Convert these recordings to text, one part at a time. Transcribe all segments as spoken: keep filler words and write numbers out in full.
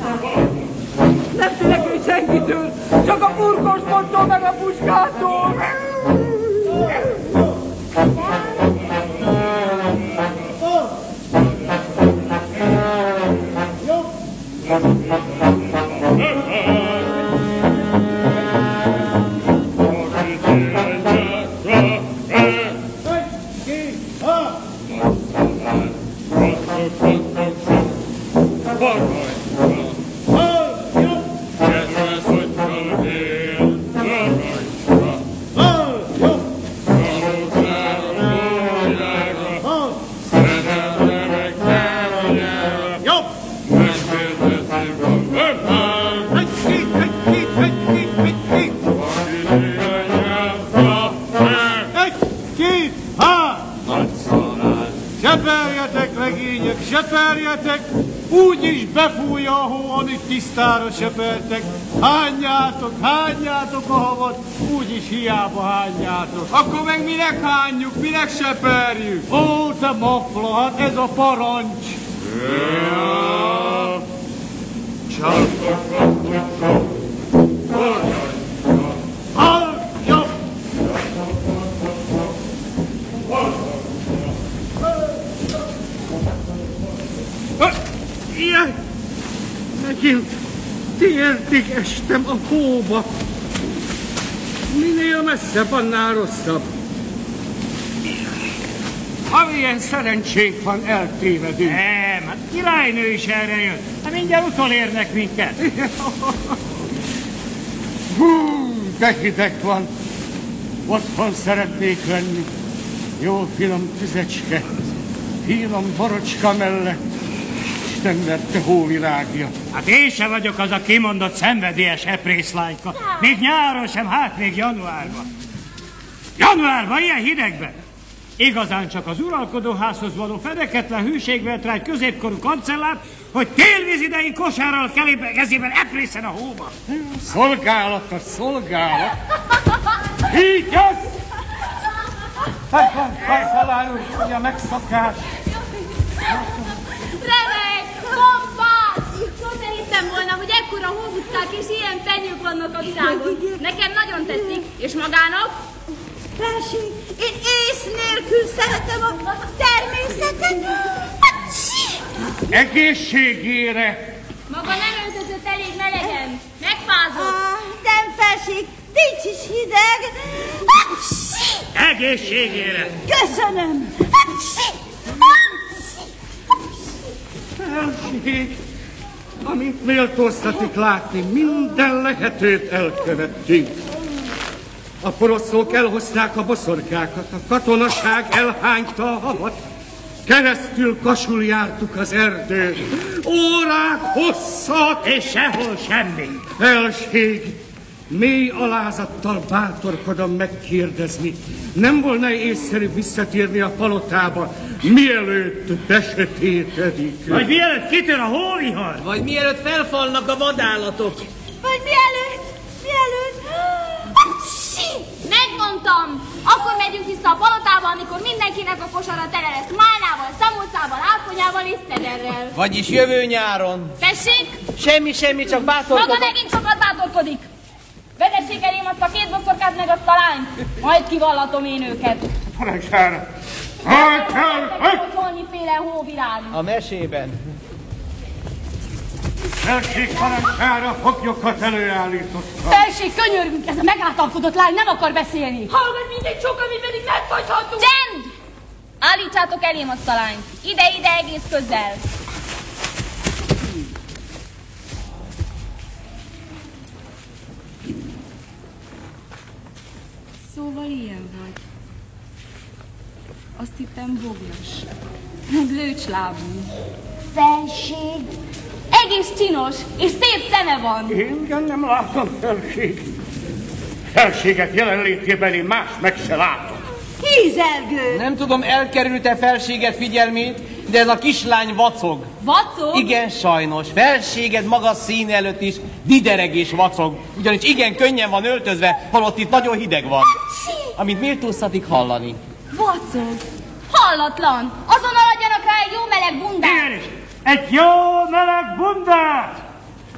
Nem félek senkitől, csak a burkoskottól meg a puskától. Úgyis befújja a hó, amit tisztára söpörtek. Hányjátok, hányjátok a havat, úgyis hiába hányjátok. Akkor meg minek hányjuk, minek söpörjük? Ó, te mafla, hát ez a parancs. Ja. Csak Jaj, megint térdig estem a hóba. Minél messzebb, annál rosszabb. Amilyen szerencsénk van, eltévedünk. Nem, hát királynő is erre jött. Hát mindjárt utolérnek minket. Hú, de hideg van. Otthon szeretnék lenni. Jó finom tüzecske, finom borocska mellett. Isten verte hóvirágja. Hát én sem vagyok az a kimondott szenvedélyes eprészlányka. Még nyáron sem, hát még januárban. Januárban, ilyen hidegben. Igazán csak az uralkodóházhoz való fedeketlen hűségvel trágy középkorú kancellárt, hogy télvíz idején kosárral kelébe kezében eprészen a hóba. Szolgálat a szolgálat. Így az! Kancellár úr, hogy a megszokás. Remek! Bombás! Sosem hittem volna, hogy ekkora hóbuckák és ilyen fenyők vannak a világon. Nekem nagyon tetszik, és magának? Felség, én ész nélkül szeretem a természetet. Egészségére! Maga nem öltözött elég melegen. Megfázott. Ah, nem, felség, nincs is hideg. Egészségére! Köszönöm. Felség, amint méltóztatik látni, minden lehetőt elkövettünk. A poroszlók elhozták a boszorkákat, a katonaság elhányta a havat, keresztül kasul jártuk az erdőt, órák hosszak, és sehol semmi. Felség, mély alázattal bátorkodom megkérdezni, nem volna észszerű visszatérni a palotába, mielőtt besötétedik? Vagy mielőtt kitör a hóvihar? Vagy mielőtt felfalnak a vadállatok? Vagy mielőtt, mielőtt... Megmondtam! Akkor megyünk vissza a palotába, amikor mindenkinek a kosara tele lesz málnával, szamócával, ákonyával és szederrel. Vagyis jövő nyáron. Tessék? Semmi, semmi, csak bátorkodom. Maga megint sokat bátorkodik. Vezessék elém azt a két boszorkát meg azt a lányt, majd kivallatom én őket. Parancsára! Hogy kell! Valamiféle hóvirág. A mesében. Felség parancsára foglyokat előállítottam. Felség, könyörgünk, ez a megáltalkodott lány nem akar beszélni. Hallgat mindegy sok, amit pedig megfagyhatunk. Csend! Állítsátok elém azt a lányt. Ide-ide egész közel. Szóval ilyen vagy. Azt hittem boglas. Meg lőcslábú. Felség. Egész csinos, és szép szeme van. Én nem látom, felség. Felséget jelenlétében én más meg se látom. Hízelgő. Nem tudom, elkerülte felséget figyelmét, de ez a kislány vacog. Vacog? Igen, sajnos. Felséged maga szín előtt is didereg és vacog. Ugyanis igen könnyen van öltözve, holott itt nagyon hideg van. Amit méltóztatik hallani. Vacog. Hallatlan. Azonnal adjanak rá egy jó meleg bundát. Igen is. Egy jó meleg bundát!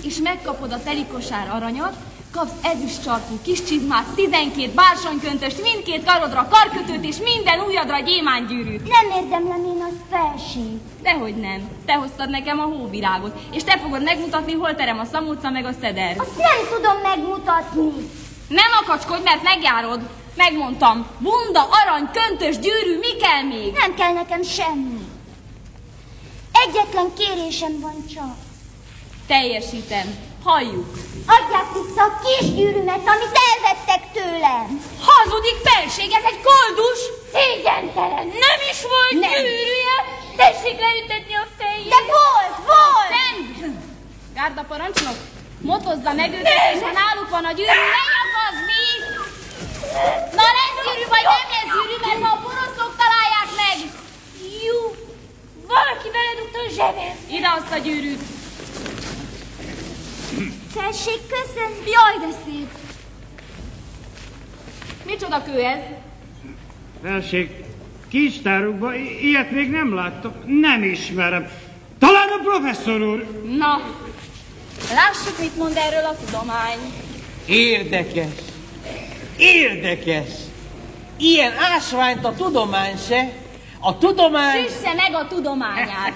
és megkapod a telikosár aranyat, kapsz ezüstcsarkú kis csizmát, tizenkét bársonyköntöst, mindkét karodra karkötőt és minden ujjadra gyémántgyűrűt. Nem érdemlem én az felség. Dehogy nem. Te hoztad nekem a hóvirágot, és te fogod megmutatni, hol terem a szamóca meg a szeder. Azt nem tudom megmutatni. Nem akacskodj, mert megjárod. Megmondtam. Bunda, arany, köntös, gyűrű, mi kell még? Nem kell nekem semmi. Egyetlen kérésem van csak. Teljesítem. Halljuk. Adják vissza a kis gyűrűmet, amit elvettek tőlem. Hazudik felség, ez egy koldus. Szégyentelen. Nem is volt Nem. gyűrűje. Tessék leütetni a fejét. De volt, volt. Csend! Gárda parancsnok, motozza meg őket, és ha náluk van a gyűrű, ne nyakazni! Na lesz gyűrű, vagy nem lesz gyűrű, mert ha a poroszlók találják meg! Jú, valaki beledugta a zsebem. Ide azt a gyűrűt! Felség, köszön. Jaj, de szép! Micsoda kő ez? Felség, kincstárukban i- ilyet még nem láttam. Nem ismerem. Talán a professzor úr. Na, lássuk, mit mond erről a tudomány. Érdekes. Érdekes. Ilyen ásványt a tudomány se. A tudomány... Süsse meg a tudományát.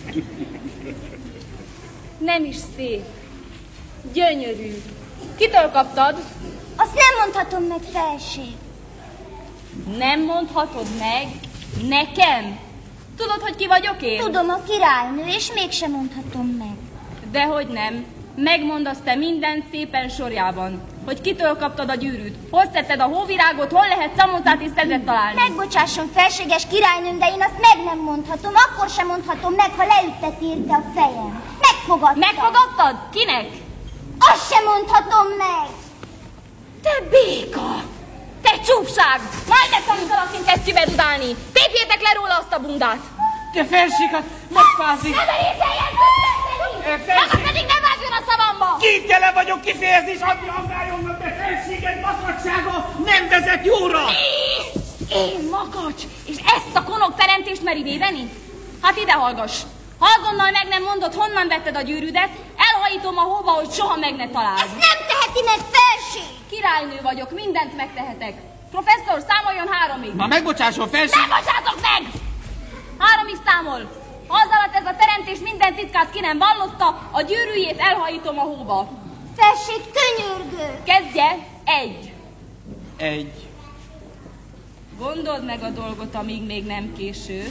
Nem is szép. Gyönyörű. Kitől kaptad? Azt nem mondhatom meg, felség. Nem mondhatod meg? Nekem? Tudod, hogy ki vagyok én? Tudom, a királynő, és mégsem mondhatom meg. Dehogy nem. Megmondasz te mindent szépen sorjában. Hogy kitől kaptad a gyűrűt, hol szedted a hóvirágot, hol lehet szamócát és szezet találni. Megbocsásson, felséges királynőm, de én azt meg nem mondhatom. Akkor sem mondhatom meg, ha leüttet érte a fejem. Megfogadtam. Megfogadtad? Kinek? Azt sem mondhatom meg. Te béka! Te csúfság! Majd ezt, amikor azt kezd kibedudálni! Tépjétek le róla azt a bundát! Te felség, hát megfázik. Ne merészeljen! Maga pedig ne vágjon a szavamba! Kétjele vagyok kifejezés, adni aggályomnak, de felséged makacsága nem vezet jóra! Én makacs! És ezt a konok teremtést meri védeni? Hát ide hallgass! Ha azonnal meg nem mondod, honnan vetted a gyűrűdet, elhajítom a hóba, hogy soha meg ne találd. Ezt nem teheti meg, felség! Királynő vagyok, mindent megtehetek. Professzor, számoljon háromig. Na megbocsásson, felség. Nem bocsátok meg! Háromig számol. Ha az alatt ez a teremtés minden titkát ki nem vallotta, a gyűrűjét elhajítom a hóba. Felség, könyörgő! Kezdje. Egy. Egy. Gondold meg a dolgot, amíg még nem késő.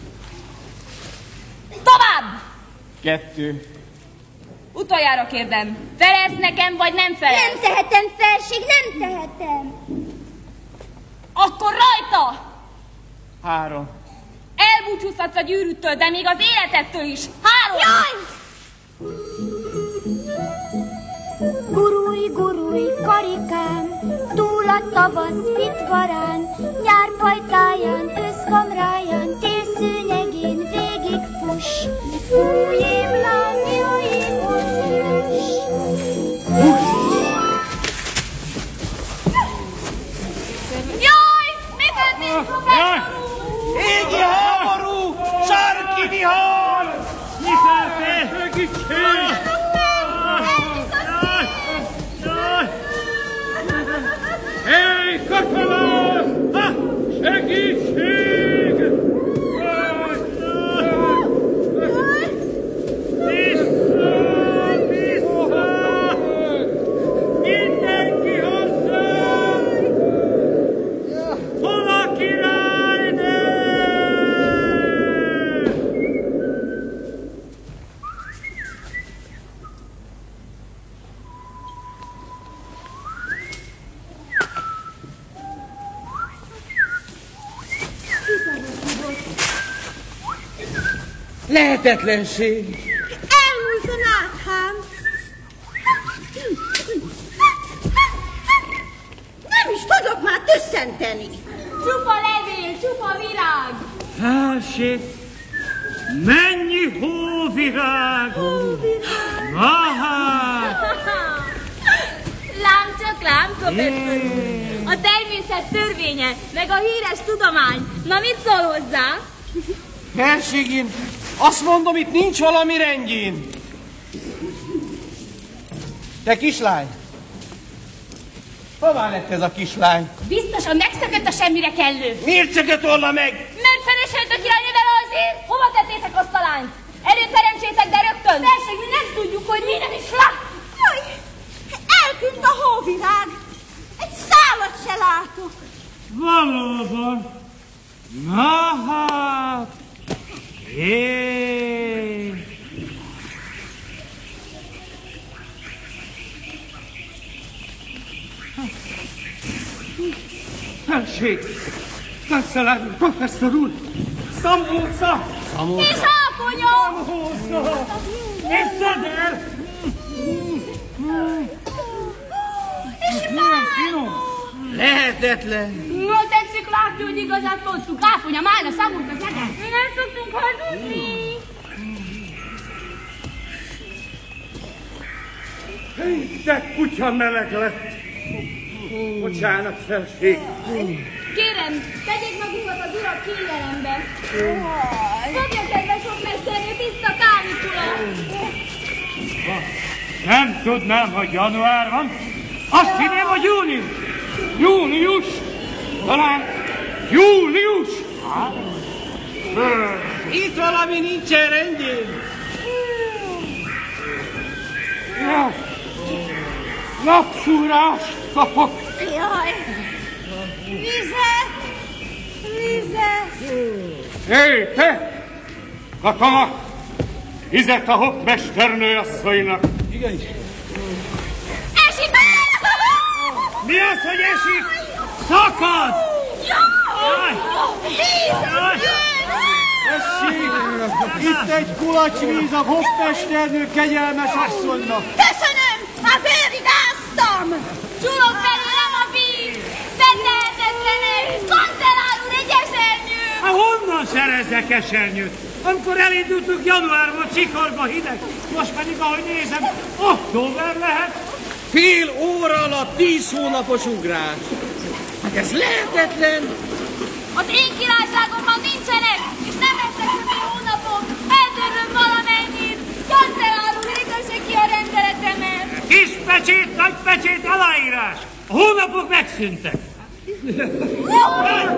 Tovább! Kettő. Utoljára kérdem, felelsz nekem, vagy nem felelsz? Nem tehetem, felség, nem tehetem. Akkor rajta! Három. Elbúcsúzhatsz a gyűrűtől, de még az életettől is. Három! Jaj! Gurulj, gurulj, karikám, túl a tavasz vitvarán, nyár pajtáján, őszkamráján, télszőnyegén végig fuss. Fújjém lángjaim mozgás. Jaj! Mi történt, professzor úr? Égi háború! Sarki vihar! Mi történt? Segítség! Hé, katalán! Ha! Segítség! Vissza! Vissza! Mindenki hozzá! Hol a királynő? Lehetetlenség. Elmúlt a náthám. Nem is tudok már tüsszenteni. Csupa levél, csupa virág! Felség, mennyi hóvirág! Aha! Lám csak lám, professzor úr! A természet törvénye, meg a híres tudomány. Na, mit szól hozzá? Felség, én azt mondom, itt nincs valami rendjén. Te kislány! Hová lett ez a kislány? Biztosan megszökött a semmire kellő. Miért szökött volna meg? Mert feleselt a királynővel azért. Hova tettétek azt a lányt? Előteremtsétek, de rögtön. Persze, mi nem tudjuk, hogy mi nem is lát. Jaj, eltűnt a hóvirág. Egy szálat se látok. Valóban. Na hát. Jé. Felség! Kancellár, professzor úr! Szambóca! És alkonyom! Nézzed el! És már! Lehetetlen! No, tetszik látni, hogy igazát mondtuk. Áfonya, már a szavunk az egen. Mi nem szoktunk hazudni. De kutya meleg lett! Bocsánat, felség! Kérem, tegyék magukat az urak kényelembe. Fogja, kedves okmesternő, tiszta kánikula. Nem tudnám, hogy január van. Azt hinném, hogy június. Július! Talán július! Itt valami nincsen rendjén! Ja. Napszúrást kapok! Jaj, vizet, vizet. Hé, te! Katona! Vizet a hokmesternő asszonynak! Igenis. Esik! Mi az, hogy esik? Szakad! Jaj! Jaj! Tessék! Itt egy kulacs víz a hokmesternő kegyelmes asszonynak! Köszönöm, már bőrigáztam. Csulok belőlem a víz! Betehetetlenek! Kancellár úr, egy esernyő! Hát honnan szerezzek esernyőt? Amikor elindultunk januárban, csikorga hideg, most pedig, ahogy nézem, október lehet. Fél óra alatt tíz hónapos ugrás. Hát ez lehetetlen. Az én királyságomban nincsenek, és nem lesznek többé hónapok. Eltörlöm valamennyit. Kancellár úr, égesse ki a rendeletemet. Kis pecsét, nagy pecsét, aláírás. A hónapok megszűntek.